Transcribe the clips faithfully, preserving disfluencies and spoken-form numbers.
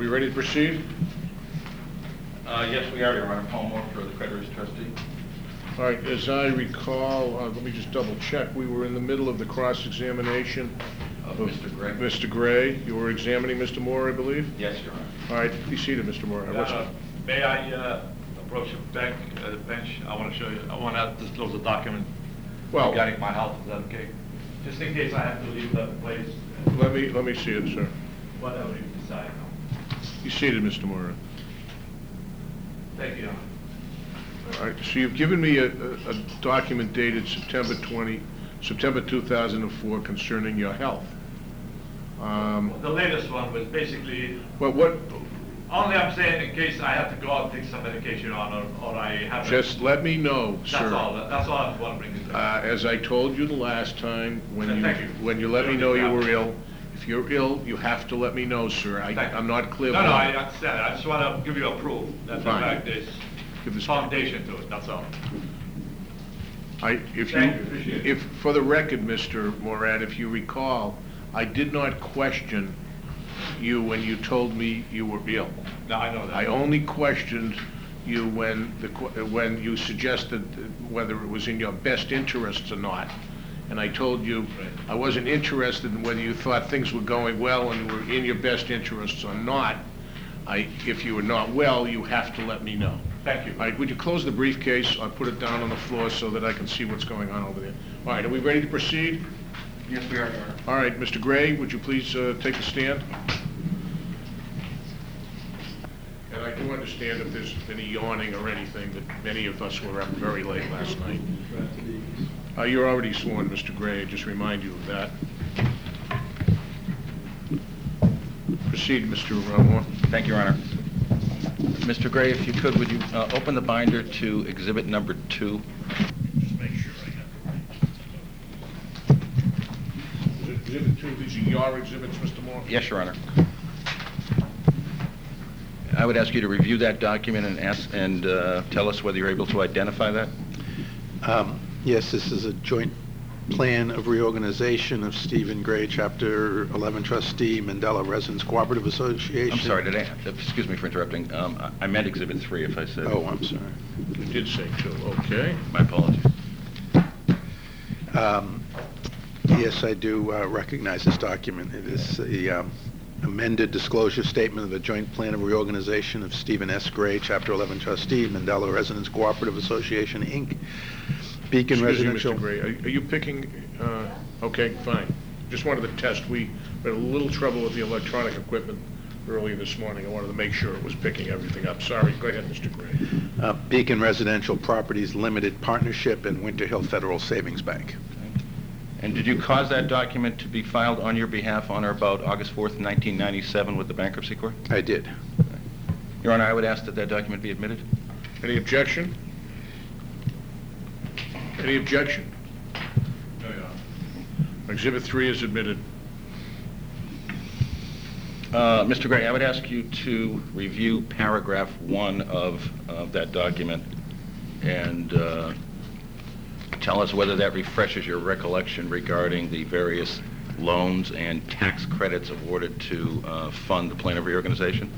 ready to proceed? Uh, yes, we are, Your Honor. Paul Moore for the creditors trustee. All right, as I recall, uh, let me just double check. We were in the middle of the cross-examination Of Mister Gray. Mister Gray. You were examining Mister Moore, I believe? Yes, Your Honor. All right, be seated, Mister Moore. What's Uh, May I uh, approach the bank, uh, the bench? I want to show you, I want to disclose a document Well, regarding my health. Is that okay? Just in case I have to leave the place, let me, let me see it, sir. whatever you decide. Be seated, Mister Moore. Thank you, Your Honor. All right, so you've given me a, a, a document dated September twentieth, September two thousand four concerning your health. Um, The latest one was basically, well, what, only I'm saying in case I have to go out and take some medication on, or, or I have. a- just let me know, sir. That's all, that's all I want to bring it Uh, up. as I told you the last time, when you, Thank you. when you let me know you were ill, if you're ill, you have to let me know, sir. I, Thank you. I'm not clear. No, no, I understand. I just want to give you a proof that in Fine. fact there's Give this- foundation to it, that's all. I, if Thank you, you, appreciate it. if, for the record, Mister Morad, if you recall, I did not question you when you told me you were ill. No, I know that. I only questioned you when the, que- when you suggested whether it was in your best interests or not. And I told you I wasn't interested in whether you thought things were going well and were in your best interests or not. I, if you were not well, you have to let me know. Thank you. All right, would you close the briefcase? I'll put it down on the floor so that I can see what's going on over there. All right, are we ready to proceed? Yes, we are, Your Honor. All right, Mister Gray, would you please uh, take a stand? And I do understand if there's any yawning or anything, that many of us were up very late last night. Uh, You're already sworn, Mister Gray, just remind you of that. Proceed, Mister Moore. Thank you, Your Honor. Mister Gray, if you could, would you uh, open the binder to exhibit number two? Just make sure I have it right. Exhibit two, these are your exhibits, Mister Moore? Yes, Your Honor. I would ask you to review that document and ask, and uh, tell us whether you're able to identify that. Um, Yes, this is a joint plan of reorganization of Stephen Gray, Chapter eleven trustee, Mandela Residents Cooperative Association. I'm sorry, did I, excuse me for interrupting. Um, I I meant exhibit three if I said. Oh, I'm sorry. You did say two, okay. My apologies. Um, Yes, I do uh, recognize this document. It is the um, amended disclosure statement of the joint plan of reorganization of Stephen S. Gray, Chapter eleven trustee, Mandela Residents Cooperative Association, Incorporated. Beacon Excuse me, Residential. Mister Gray, are are you picking, uh, okay, fine. Just wanted to test. We had a little trouble with the electronic equipment earlier this morning. I wanted to make sure it was picking everything up. Sorry, go ahead, Mister Gray. Uh, Beacon Residential Properties Limited Partnership and Winter Hill Federal Savings Bank. And did you cause that document to be filed on your behalf on or about August fourth, nineteen ninety-seven with the bankruptcy court? I did. Your Honor, I would ask that that document be admitted. Any objection? Any objection? No, Your Honor. Exhibit three is admitted. Uh, Mister Gray, I would ask you to review paragraph one of, of that document and uh, tell us whether that refreshes your recollection regarding the various loans and tax credits awarded to uh, fund the plan of reorganization.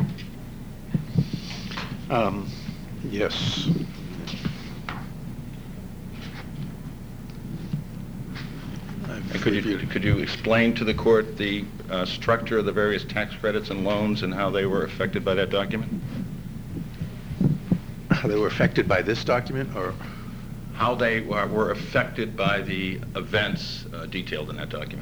Um, Yes. I've And could you, reviewed- could you explain to the court the uh, structure of the various tax credits and loans and how they were affected by that document? How they were affected by this document, or? How they were were affected by the events uh, detailed in that document?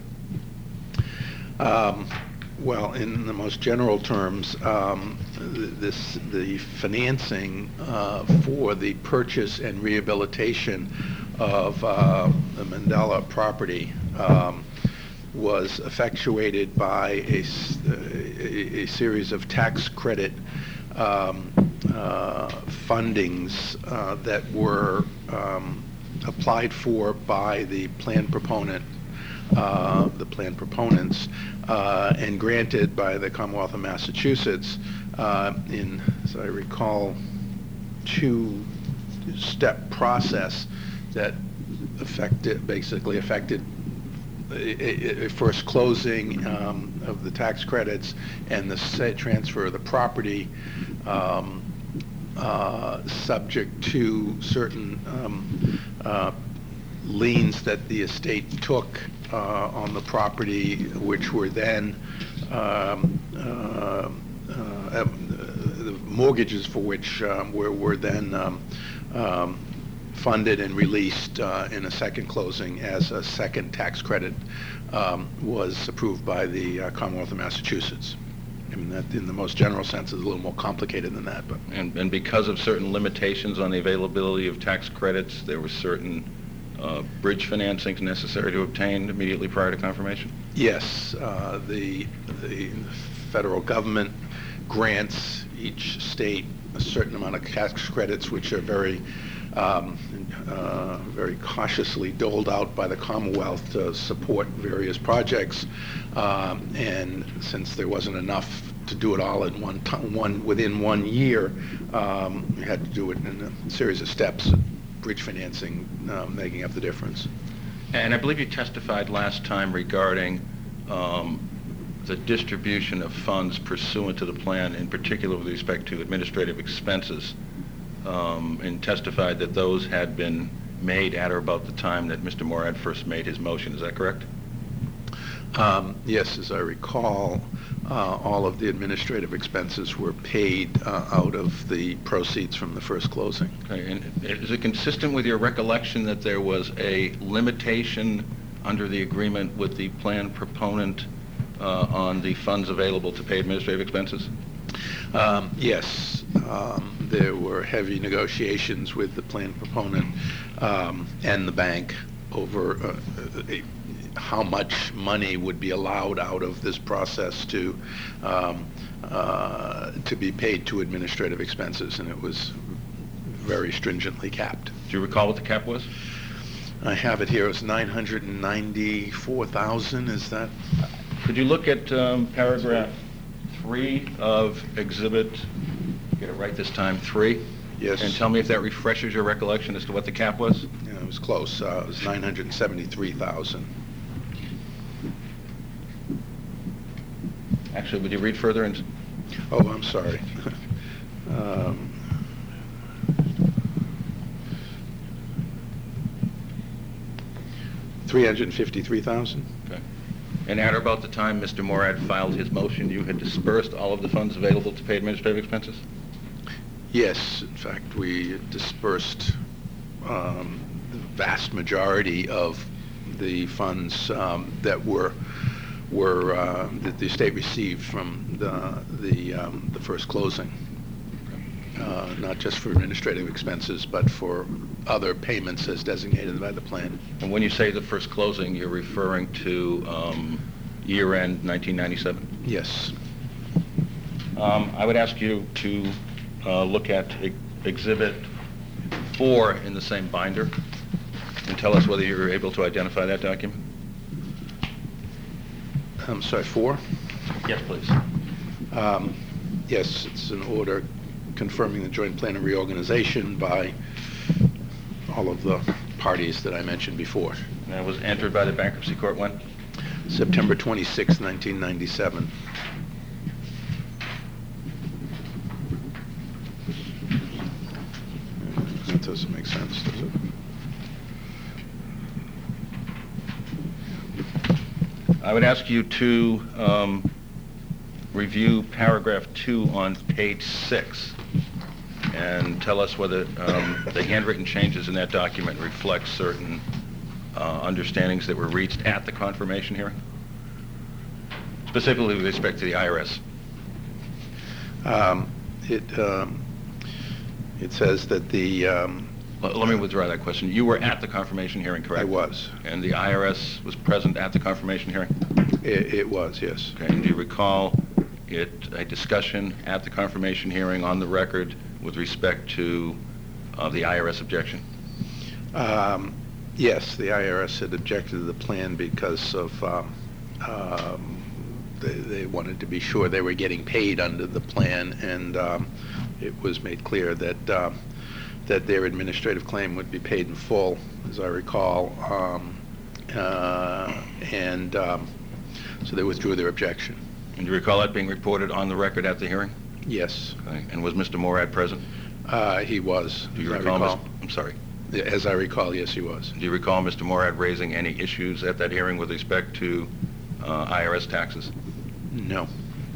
Um, Well, in the most general terms, um, th- this, the financing uh, for the purchase and rehabilitation of uh, the Mandela property um, was effectuated by a, s- a- a series of tax credit um, uh, fundings uh, that were um, applied for by the plan proponent, uh, the plan proponents, uh, and granted by the Commonwealth of Massachusetts uh, in, as I recall, two-step process that affected, basically affected a, a- a first closing, um, of the tax credits and the sa- transfer of the property, um, uh, subject to certain um, uh, liens that the estate took uh, on the property, which were then um, uh, uh, the mortgages for which um, were, were then um, um, funded and released uh, in a second closing as a second tax credit um, was approved by the uh, Commonwealth of Massachusetts. I mean, that in the most general sense is a little more complicated than that, but And, and because of certain limitations on the availability of tax credits, there were certain uh, bridge financings necessary to obtain immediately prior to confirmation? yes, uh, the, the federal government grants each state a certain amount of tax credits, which are very Um, uh, very cautiously doled out by the Commonwealth to support various projects, um, and since there wasn't enough to do it all in one time, one within one year, um, we had to do it in a series of steps, bridge financing uh, making up the difference. And I believe you testified last time regarding um, the distribution of funds pursuant to the plan, in particular with respect to administrative expenses. Um, and testified that those had been made at or about the time that Mister Morad first made his motion. Is that correct? Um, yes, as I recall, uh, all of the administrative expenses were paid uh, out of the proceeds from the first closing. Okay. And is it consistent with your recollection that there was a limitation under the agreement with the plan proponent uh, on the funds available to pay administrative expenses? Um, yes, um, there were heavy negotiations with the plan proponent um, and the bank over uh, uh, how much money would be allowed out of this process to um, uh, to be paid to administrative expenses, and it was very stringently capped. Do you recall what the cap was? I have it here. It was nine hundred ninety-four thousand. Is that? Could you look at um, paragraph three of exhibit, get it right this time, three? Yes. And tell me if that refreshes your recollection as to what the cap was? Yeah, it was close. Uh, it was nine hundred seventy-three thousand. Actually, would you read further? And Oh, I'm sorry. um, three hundred fifty-three thousand. Okay. And at or about the time Mister Morad filed his motion, you had dispersed all of the funds available to pay administrative expenses? Yes, in fact, we dispersed um, the vast majority of the funds um, that were were uh, that the estate received from the the, um, the first closing, uh, not just for administrative expenses, but for other payments as designated by the plan. And when you say the first closing, you're referring to um, year-end nineteen ninety-seven? Yes. Um, I would ask you to uh, look at e- Exhibit four in the same binder and tell us whether you were able to identify that document. I'm sorry, four? Yes, please. Um, Yes, it's an order confirming the joint plan of reorganization by all of the parties that I mentioned before. And that was entered by the bankruptcy court when? September twenty-sixth, nineteen ninety-seven. That doesn't make sense, does it? I would ask you to um, review paragraph two on page six and tell us whether um, the handwritten changes in that document reflect certain uh, understandings that were reached at the confirmation hearing, specifically with respect to the I R S. Um, It, um, it says that the, um, L- Let me withdraw that question. You were at the confirmation hearing, correct? I was. And the I R S was present at the confirmation hearing? It, it was, yes. Okay, and do you recall it, a discussion at the confirmation hearing on the record with respect to uh, the I R S objection? Um, Yes, the I R S had objected to the plan because of, um, um, they, they wanted to be sure they were getting paid under the plan, and um, it was made clear that, um, that their administrative claim would be paid in full, as I recall. Um, uh, And um, so they withdrew their objection. And do you recall that being reported on the record at the hearing? Yes, Okay. And was Mister Morad present? uh, he was. Do you as I recall, Mis- I'm sorry. As I recall, yes, he was. Do you recall Mister Morad raising any issues at that hearing with respect to uh, I R S taxes? No.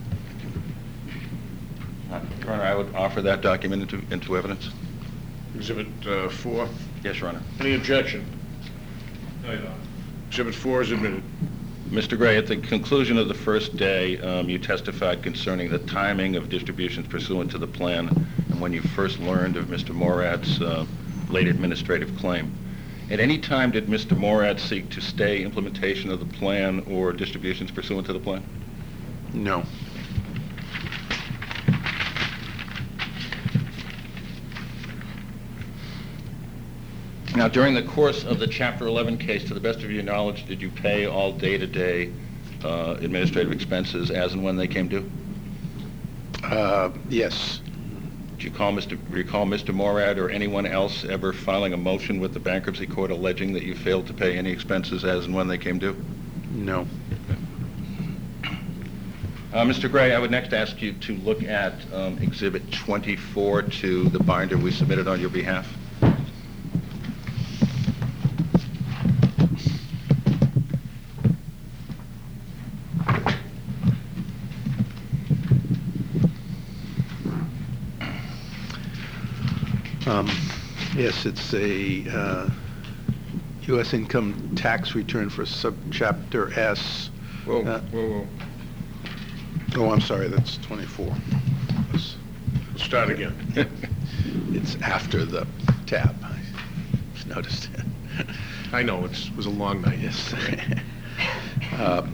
Your Honor, I would offer that document into, into evidence. Exhibit uh, four. Yes, Your Honor. Any objection? No, you don't. Exhibit four is admitted. Mister Gray, at the conclusion of the first day, um, you testified concerning the timing of distributions pursuant to the plan and when you first learned of Mister Morad's uh, late administrative claim. At any time, did Mister Morad seek to stay implementation of the plan or distributions pursuant to the plan? No. Now, during the course of the Chapter eleven case, to the best of your knowledge, did you pay all day-to-day uh, administrative expenses as and when they came due? Uh, Yes. Do you call Mister recall Mister Morad or anyone else ever filing a motion with the bankruptcy court alleging that you failed to pay any expenses as and when they came due? No. Uh, Mister Gray, I would next ask you to look at um, Exhibit twenty-four to the binder we submitted on your behalf. Um, Yes, it's a uh, U S income tax return for subchapter S. Whoa, Uh, whoa, whoa. Oh, I'm sorry, that's twenty-four. It's- Let's start again. It's after the tab. I noticed it. I know, it's- it was a long night. Yes. Um,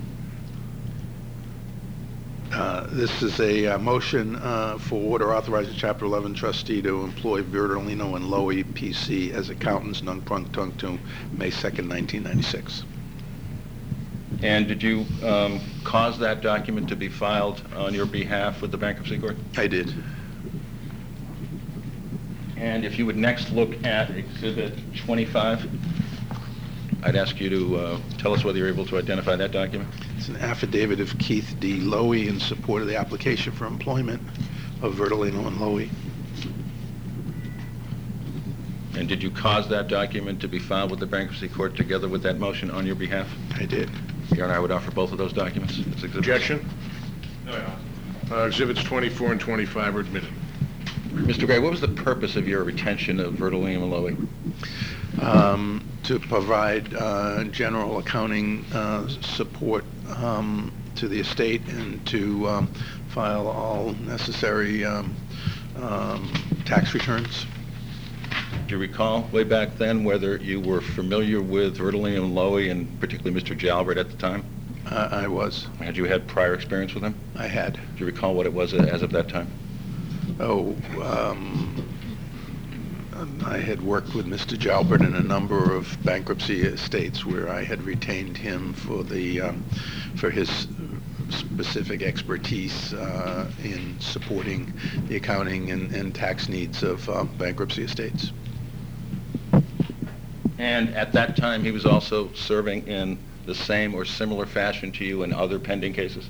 uh, This is a uh, motion uh, for order authorizing Chapter eleven trustee to employ Bertolino and Lowy P C as accountants, non-protunct, May second, nineteen ninety-six. And did you um, cause that document to be filed on your behalf with the bankruptcy court? I did. And if you would next look at Exhibit twenty-five, I'd ask you to uh, tell us whether you're able to identify that document. It's an affidavit of Keith D. Lowy in support of the application for employment of Bertolino and Lowy. And did you cause that document to be filed with the bankruptcy court together with that motion on your behalf? I did. Your Honor, I would offer both of those documents as exhibits. Objection? No, you don't. Uh, Exhibits twenty-four and twenty-five are admitted. Mister Gray, what was the purpose of your retention of Bertolino and Lowy? Um, to provide uh, general accounting uh, support um, to the estate and to um, file all necessary um, um, tax returns. Do you recall way back then whether you were familiar with Bertolino and Lowy and particularly Mister Jalbert at the time? Uh, I was. Had you had prior experience with him? I had. Do you recall what it was as of that time? Oh, um, I had worked with Mister Jalbert in a number of bankruptcy estates where I had retained him for the um, for his specific expertise uh, in supporting the accounting and, and tax needs of uh, bankruptcy estates. And at that time, he was also serving in the same or similar fashion to you in other pending cases?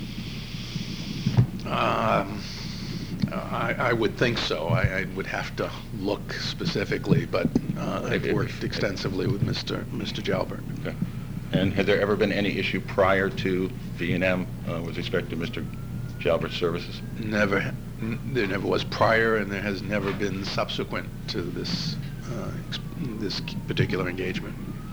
Um, I, I would think so. I, I would have to look specifically, but uh, I've If- worked if- extensively with Mister Mister Jalbert. Okay. And had there ever been any issue prior to V and M uh, with respect to Mister Jalbert's services? Never, n- there never was prior, and there has never been subsequent to this uh, ex- this particular engagement.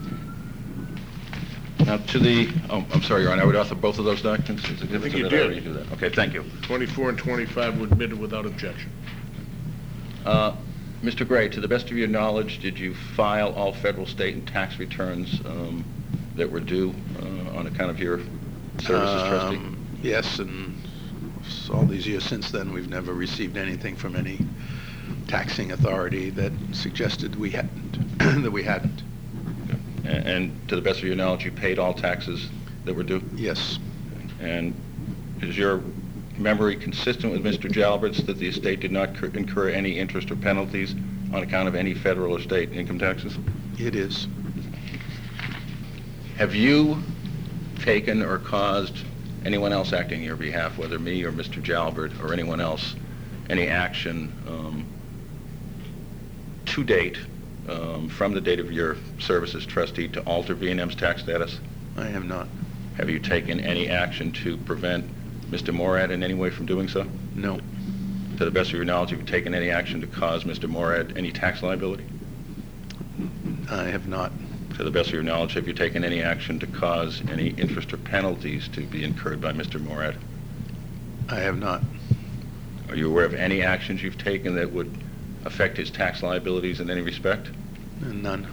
Now, to the, oh, I'm sorry, Your Honor, I would author both of those documents as exhibits? think or you I did. already do that? Okay, thank you. twenty-four and twenty-five were admitted without objection. Uh, Mister Gray, to the best of your knowledge, did you file all federal, state, and tax returns um, that were due uh, on account of your service as trustee? Um, Yes, and s- all these years since then, we've never received anything from any taxing authority that suggested we hadn't, that we hadn't. A- And to the best of your knowledge, you paid all taxes that were due? Yes, And is your memory consistent with Mister Jalbert's that the estate did not cur- incur any interest or penalties on account of any federal or state income taxes? it is. Have you taken or caused anyone else acting on your behalf, whether me or Mister Jalbert or anyone else, any action um, to date, um, from the date of your service as trustee, to alter V and M's tax status? I have not. Have you taken any action to prevent Mister Morad in any way from doing so? No. To the best of your knowledge, have you taken any action to cause Mister Morad any tax liability? I have not. To the best of your knowledge, have you taken any action to cause any interest or penalties to be incurred by Mister Morad? I have not. Are you aware of any actions you've taken that would affect his tax liabilities in any respect? None.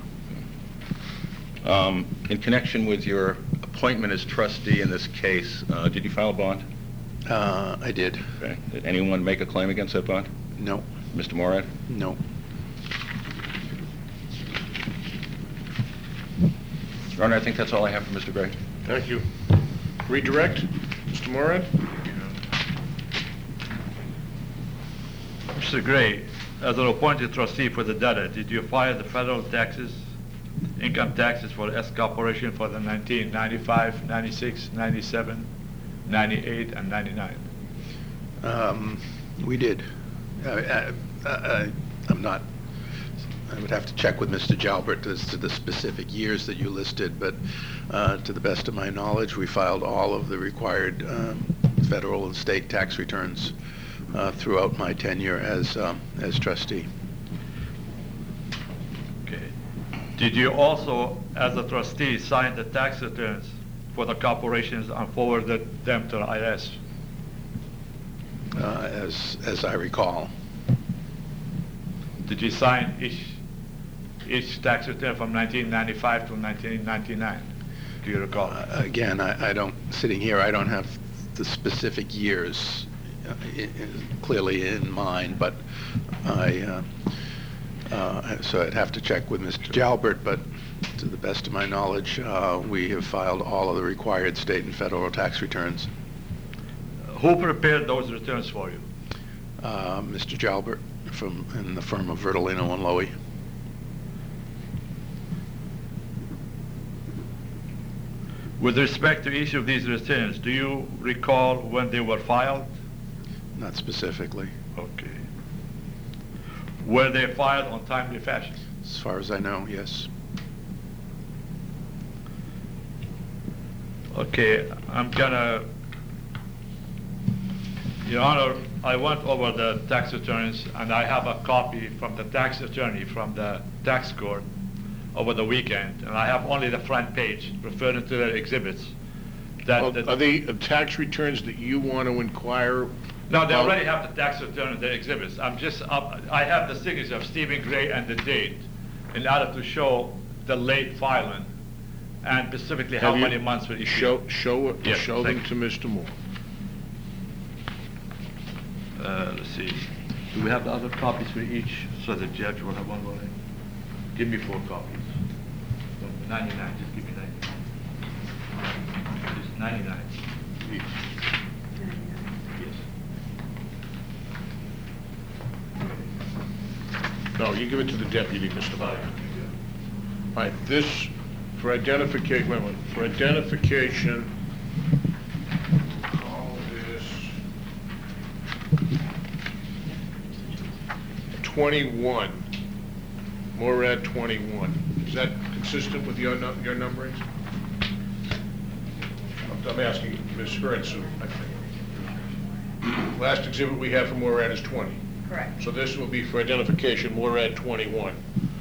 Um, in connection with your appointment as trustee in this case, uh, did you file a bond? Uh, I did. Okay. Did anyone make a claim against that bond? No. Mister Morad? No. Your Honor, I think that's all I have for Mister Gray. Thank you. Redirect, Mister Morad? Mister Gray, as an appointed trustee for the debtor, did you file the federal taxes, income taxes for S Corporation for the nineteen ninety-five, ninety-six, ninety-seven, ninety-eight, and ninety-nine? Um, we did. I, I, I, I'm not, I would have to check with Mister Jalbert as to the specific years that you listed, but uh, to the best of my knowledge, we filed all of the required um, federal and state tax returns uh, throughout my tenure as, um, as trustee. Okay. Did you also, as a trustee, sign the tax returns for the corporations and forwarded them to the I R S? Uh, as, as I recall. Did you sign each, each tax return from nineteen ninety-five to nineteen ninety-nine? Do you recall? Uh, again, I, I don't, sitting here, I don't have the specific years uh, i- i- clearly in mind, but I, uh, uh, so I'd have to check with Mister Jalbert, but to the best of my knowledge, uh, we have filed all of the required state and federal tax returns. Who prepared those returns for you? Uh, Mister Jalbert from, in the firm of Vertolino and Lowy. With respect to each of these returns, do you recall when they were filed? Not specifically. Okay. Were they filed on timely fashion? As far as I know, yes. Okay, I'm gonna, Your Honor, I went over the tax returns and I have a copy from the tax attorney from the tax court over the weekend, and I have only the front page referring to the exhibits. That, Well, that- Are they uh, tax returns that you want to inquire? No, they about? already have the tax return and the exhibits. I'm just, up- I have the signature of Stephen Gray and the date in order to show the late filing and specifically how Have you- many months for each Show, year. show, it- Yes, show thank them you. to Mister Moore. Uh, let's see. Do we have the other copies for each, so the judge will have one more? Give me four copies. ninety-nine, just give me ninety-nine. Just ninety-nine. Yes. No, you give it to the deputy, Mister Moore. All right, this, for identification, wait a minute, for identification, call this twenty-one, Morad twenty-one. Is that consistent with your, nu- your numberings? I'm- I'm asking Miz Herzog, I think. Last exhibit we have for Morad is twenty. Correct. So this will be for identification, Morad twenty-one.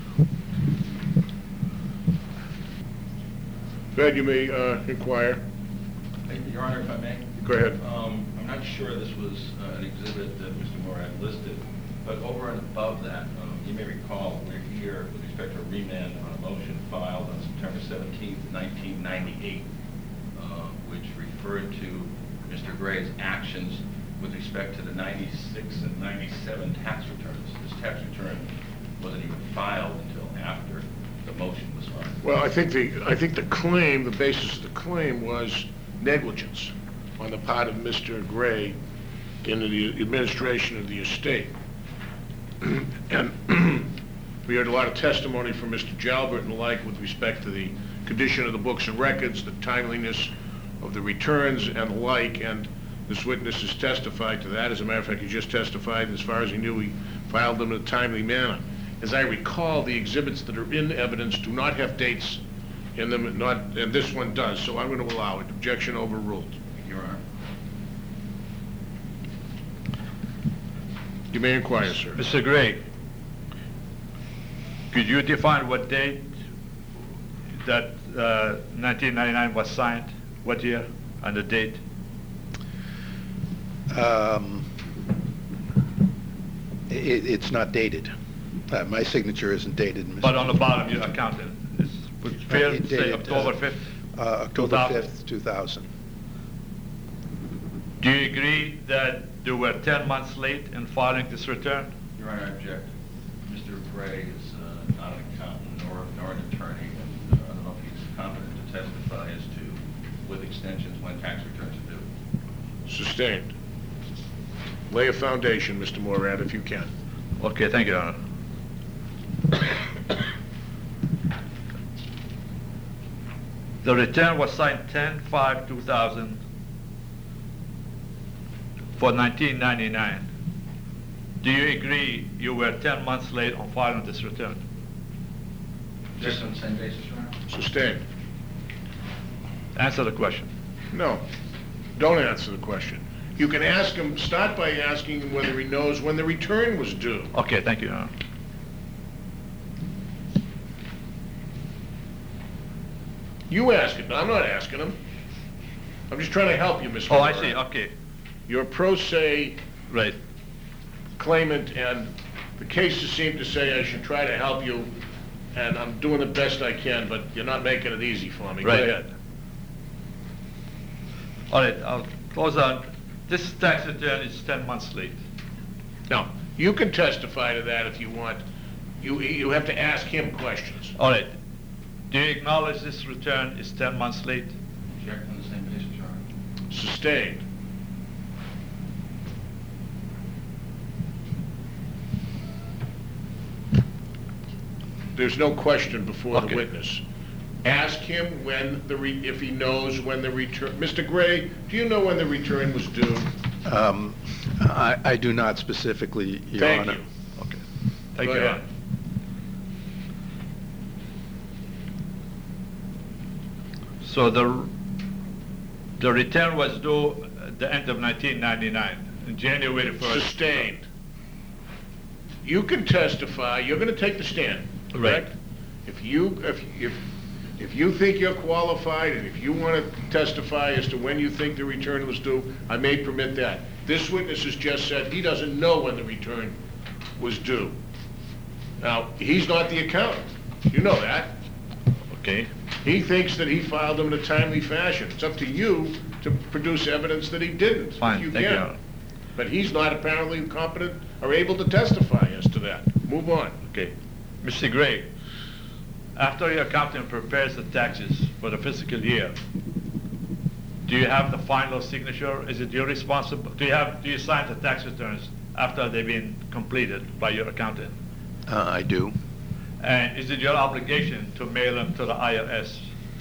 Go ahead, you may uh, inquire. Your Honor, if I may? Go ahead. Um, I'm not sure this was uh, an exhibit that Mister Morad listed, but over and above that, um, you may recall, we're here with respect to a remand on a motion filed on September seventeenth, nineteen ninety-eight, uh, which referred to Mister Gray's actions with respect to the ninety-six and ninety-seven tax returns. This tax return wasn't even filed until after the motion was filed. Well, I think the, I think the claim, the basis of the claim was negligence on the part of Mister Gray in the administration of the estate. And we heard a lot of testimony from Mister Jalbert and the like with respect to the condition of the books and records, the timeliness of the returns and the like, and this witness has testified to that. As a matter of fact, he just testified, as far as he knew, he filed them in a timely manner. As I recall, the exhibits that are in evidence do not have dates in them, not, and this one does, so I'm going to allow it. Objection overruled. Your Honor. You may inquire, sir. Mister Gray, could you define what date that uh, nineteen ninety-nine was signed? What year and the date? Um, it, it's not dated. Uh, my signature isn't dated, Mister But on the bottom, you accounted. It's would it fair It to say dated, October uh, fifth? Uh, October two thousand. fifth, two thousand. Do you agree that you were ten months late in filing this return? Your Honor, I object. Mister Gray is uh, not an accountant nor, nor an attorney, and uh, I don't know if he's competent to testify as to, with extensions, when tax returns are due. Sustained. Lay a foundation, Mister Morad, if you can. Okay, thank you, Your Honor. The return was signed ten five two thousand for nineteen ninety-nine. Do you agree you were ten months late on filing this return? Just on the same basis, Your Honor? Sustained. Answer the question. No, don't answer the question. You can ask him, start by asking him whether he knows when the return was due. Okay, thank you, Your Honor. You ask it, I'm not asking him. I'm just trying to help you, Mister Oh, I Moran. see, okay, You're a pro se right. claimant, and the cases seem to say I should try to help you, and I'm doing the best I can, but you're not making it easy for me. Go Right. ahead. All right, I'll close on. This tax return is ten months late. Now, you can testify to that if you want. You, you have to ask him questions. All right. Do you acknowledge this return is ten months late? Object on the same basis, Your Honor. Sustained. There's no question before the Okay. witness. Ask him when the, re- if he knows when the return, Mister Gray, do you know when the return was due? Um, I, I do not specifically, Your Thank Honor. you. Okay. Thank Go you, Your ahead. Honor. So the, the return was due at the end of nineteen ninety-nine, in January first. Sustained. You can testify, you're gonna take the stand, Right. correct? If you, if, if, if you think you're qualified, and if you wanna testify as to when you think the return was due, I may permit that. This witness has just said he doesn't know when the return was due. Now, he's not the accountant, you know that. Okay. He thinks that he filed them in a timely fashion. It's up to you to produce evidence that he didn't. if Fine, thank you, can. Your Honor. But he's not apparently competent or able to testify as to that. Move on. Okay. Mister Gray, after your accountant prepares the taxes for the fiscal year, do you have the final signature? Is it your responsible? Do you have, do you sign the tax returns after they've been completed by your accountant? Uh, I do. And is it your obligation to mail them to the I R S?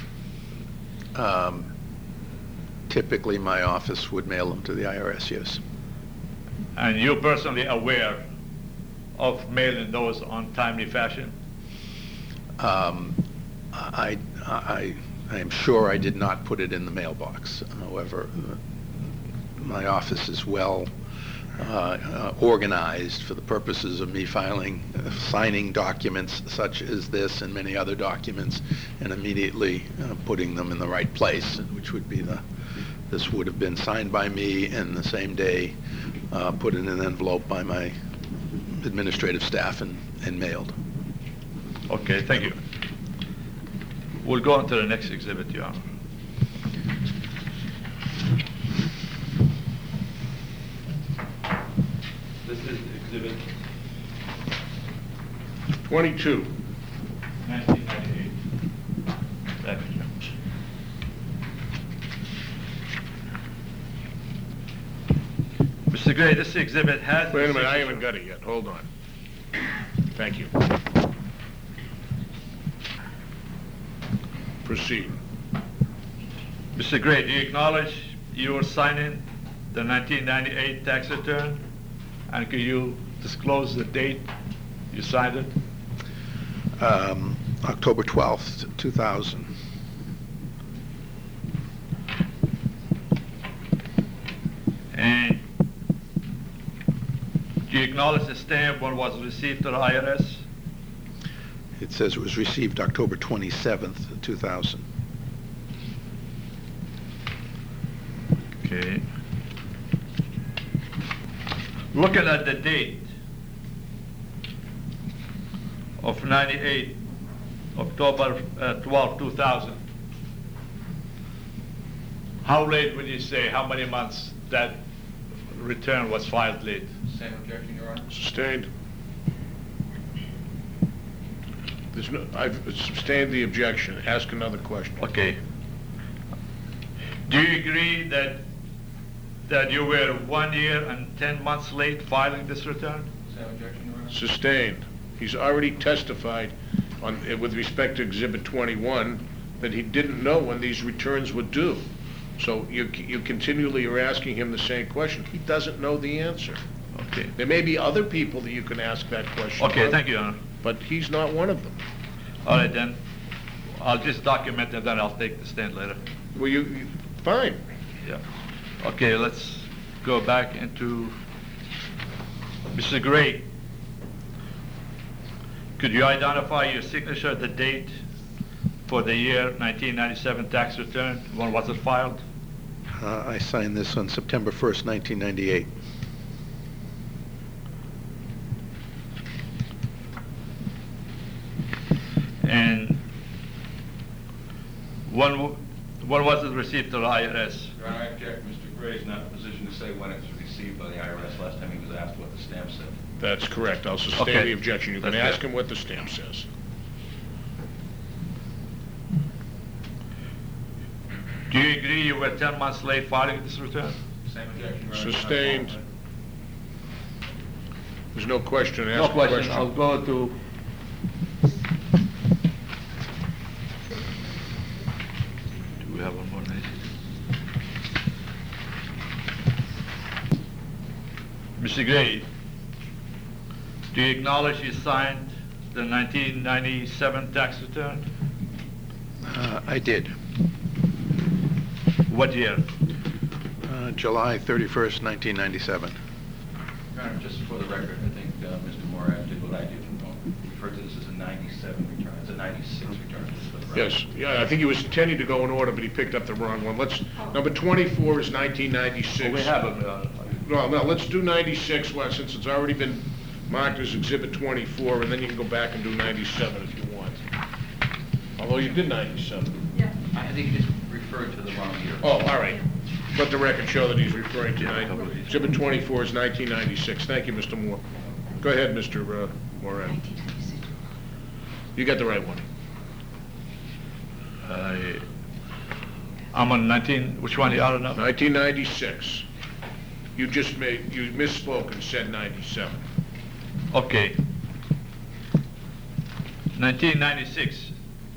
Um, typically, my office would mail them to the I R S, yes. And you're personally aware of mailing those on timely fashion? Um, I, I, I am sure I did not put it in the mailbox. However, uh, my office is well uh, uh, organized for the purposes of me filing, uh, signing documents such as this and many other documents, and immediately uh, putting them in the right place, which would be the, this would have been signed by me, and the same day uh, put in an envelope by my administrative staff and, and mailed. Okay, thank you. We'll go on to the next exhibit, Your Honor. This is exhibit twenty-two. nineteen ninety-eight. Thank you. Mister Gray, this exhibit has... Wait a minute, I haven't got it yet. Hold on. Thank you. Proceed. Mister Gray, do you acknowledge you were signing the nineteen ninety-eight tax return? And could you disclose the date you signed it? Um, October twelfth, two thousand. And do you acknowledge the stamp when was received to the I R S? It says it was received October twenty-seventh, two thousand. Okay. Looking at the date of ninety-eight, October uh, twelfth, two thousand, how late would you say, how many months that return was filed late? Same objection, Your Honor? Sustained. There's no, I've sustained the objection. Ask another question. Okay. Do you agree that that you were one year and ten months late filing this return? Same objection, Your Honor? Sustained. He's already testified on, eh, with respect to Exhibit twenty-one, that he didn't know when these returns were due. So you, you continually are asking him the same question. He doesn't know the answer. Okay. There may be other people that you can ask that question Okay, of, thank you, Your Honor. but he's not one of them. All right, then, I'll just document it, then I'll take the stand later. Well, you, you- fine. Yeah. Okay, let's go back into Mister Gray. Could you identify your signature, the date for the year nineteen ninety-seven tax return? When was it filed? Uh, I signed this on September first, nineteen ninety-eight. And when, w- when was it received to the I R S? Your Honor, I object. Mister Gray is not in a position to say when it was received by the I R S. Last time he was asked what the stamp said. That's correct. I'll sustain Okay. the objection. You can That's ask good. him what the stamp says. Do you agree you were ten months late filing this return? Same objection, Your Honor? Sustained. There's no question. No Ask a question, I'll go to do we have one more night? Mister Gray, do you acknowledge you signed the nineteen ninety-seven tax return? Uh, I did. What year? Uh, July thirty-first, nineteen ninety-seven. Your Honor, just for the record, I think uh, Mister Morad did what I did. Refer to this as a ninety-seven return. It's a ninety-six return. just for the record. Yes, yeah, I think he was intending to go in order, but he picked up the wrong one. Let's, number twenty-four is nineteen ninety-six. Well, we have it, uh, No, no, let's do ninety-six, well, since it's already been marked as Exhibit twenty-four, and then you can go back and do ninety-seven if you want. Although you did ninety-seven. Yeah. I think he just referred to the wrong year. Oh, all right. Let the record show that he's referring to nine, Exhibit twenty-four is nineteen ninety-six. Thank you, Mister Moore. Go ahead, Mister Uh, Moran. You got the right one. I, I'm on nineteen, which one, you ought to know? nineteen ninety-six. You just made, you misspoke and said ninety-seven. Okay. nineteen ninety-six.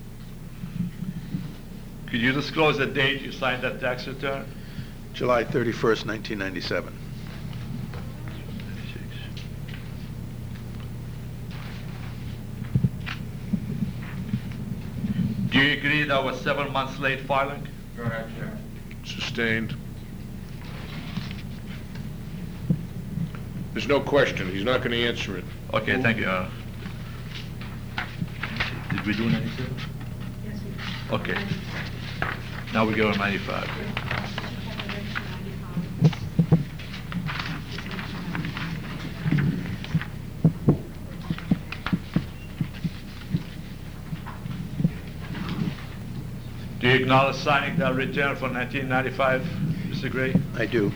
Could you disclose the date you signed that tax return? July thirty-first, nineteen ninety-seven. Do you agree that was seven months late filing? Your Honor, I object. Sustained. There's no question. He's not going to answer it. Okay, thank you. uh, Did we do ninety-seven? Yes, we did. Okay. Now we go to ninety-five. Do you acknowledge signing that return for nineteen ninety-five, Mister Gray? I do.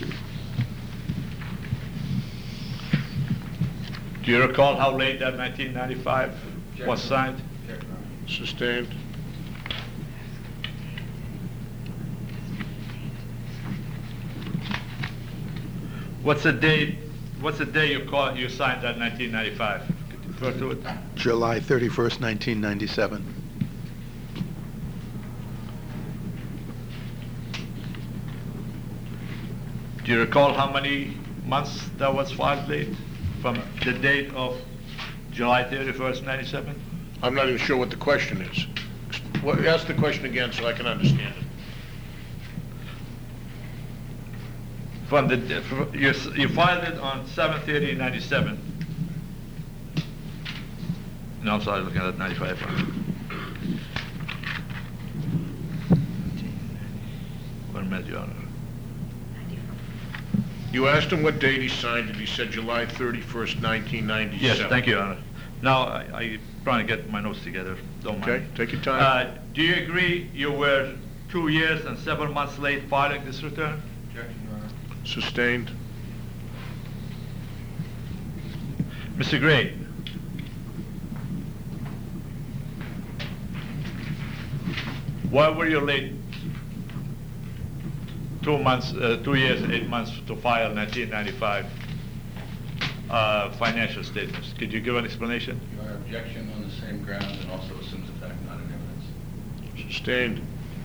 Do you recall how late that nineteen ninety-five was signed? Object, Your Honor. Sustained. What's the date, what's the day you call, you signed that nineteen ninety-five? Could you refer to it? July thirty-first, nineteen ninety-seven. Do you recall how many months that was filed late? From the date of July thirty-first, ninety-seven? I'm not even sure what the question is. Well, ask the question again so I can understand it. From the, you, s- you filed it on seven thirty ninety-seven. No, I'm sorry, looking at ninety-five. One minute, Your Honor. You asked him what date he signed it. He said July thirty-first, nineteen ninety-seven. Yes, thank you, Your Honor. Now, I, I trying to get my notes together, don't mind. Okay, take your time. Uh, do you agree you were two years and seven months late filing this return? Sustained. Mister Gray, why were you late two months, uh, two years and eight months to file nineteen ninety-five uh, financial statements? Could you give an explanation? Your objection on the same ground and also assumes the fact not in evidence. Sustained.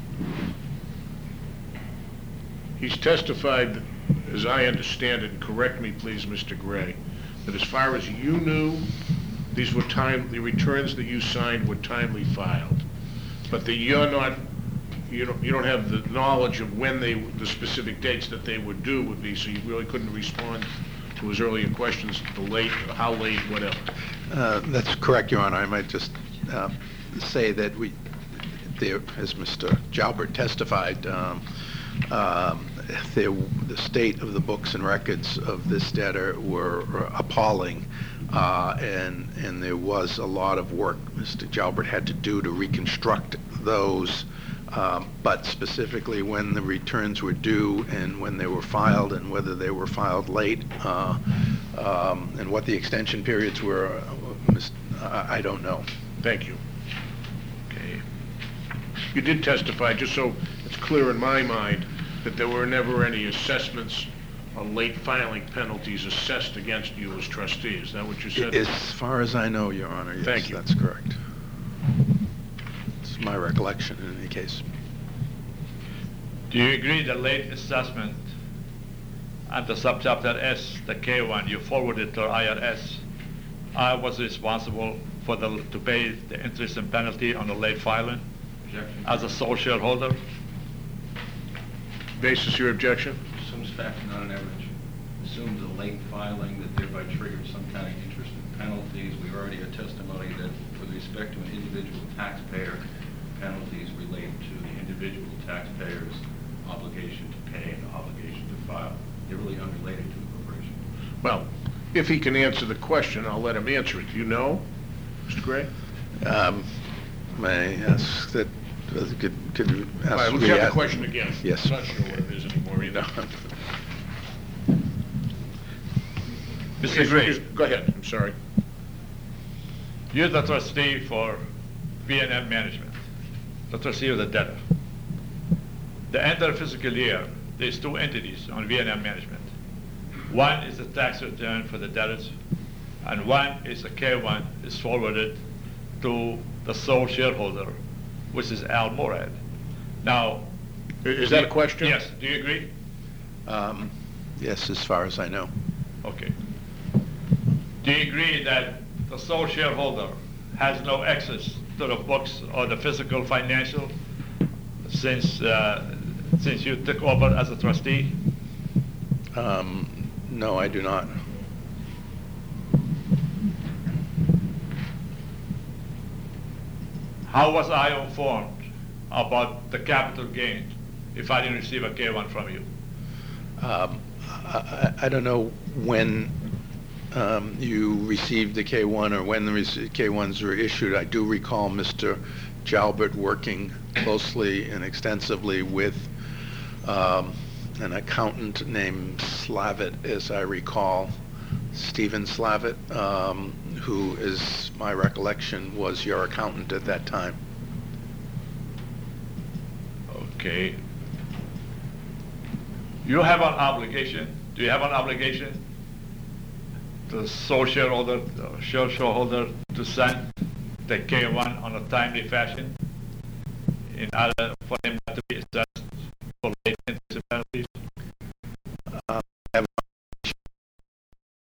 He's testified, as I understand it, and correct me please, Mister Gray, that as far as you knew, these were time, the returns that you signed were timely filed, but that you're not, you don't, you don't have the knowledge of when they, the specific dates that they would due would be, so you really couldn't respond to his earlier questions, the late, or how late, whatever. Uh, That's correct, Your Honor. I might just uh, say that we, there, as Mister Jalbert testified, um, um, there, the state of the books and records of this debtor were appalling, uh, and and there was a lot of work Mister Jalbert had to do to reconstruct those, um, but specifically when the returns were due and when they were filed and whether they were filed late, uh, um, and what the extension periods were, uh, I don't know. Thank you. Okay. You did testify, just so it's clear in my mind, that there were never any assessments on late filing penalties assessed against you as trustee. Is that what you said? As far as I know, Your Honor, yes, Thank you. that's correct. It's my recollection in any case. Do you agree the late assessment under subchapter S, the K one, you forwarded to I R S, I was responsible for the, to pay the interest and penalty on the late filing Objection. as a sole shareholder? Basis of your objection? Assumes fact not in evidence. Assumes a late filing that thereby triggered some kind of interest and penalties. We already had testimony that with respect to an individual taxpayer, penalties relate to the individual taxpayer's obligation to pay and the obligation to file. They're really unrelated to the corporation. Well, if he can answer the question, I'll let him answer it. Do you know, Mister Gray? Um, May I ask that, uh, could, could you ask? All right, let's re- have the question again. Yes. I'm not sure what it is anymore either. Mister Yes, Gray, yes, Go ahead, I'm sorry. you're the trustee for B and M Management, the trustee of the debtor. The end of the fiscal year, there's two entities on B and M Management. One is the tax return for the debtors, and one is a K one is forwarded to the sole shareholder, which is Al Morad. Now, I- Is that a question? yes, do you agree? Um, Yes, as far as I know. Okay. Do you agree that the sole shareholder has no access to the books or the physical financial since, uh, since you took over as a trustee? Um, No, I do not. How was I informed about the capital gain if I didn't receive a K one from you? Um, I I- I don't know when um, you received the K one or when the rec- K ones were issued. I do recall Mister Jalbert working closely and extensively with um, an accountant named Slavitt, as I recall, Stephen Slavitt, um, who is, my recollection, was your accountant at that time. Okay. You have an obligation, do you have an obligation to the sole shareholder, uh, share shareholder to send the K one on a timely fashion in order for him not to be assessed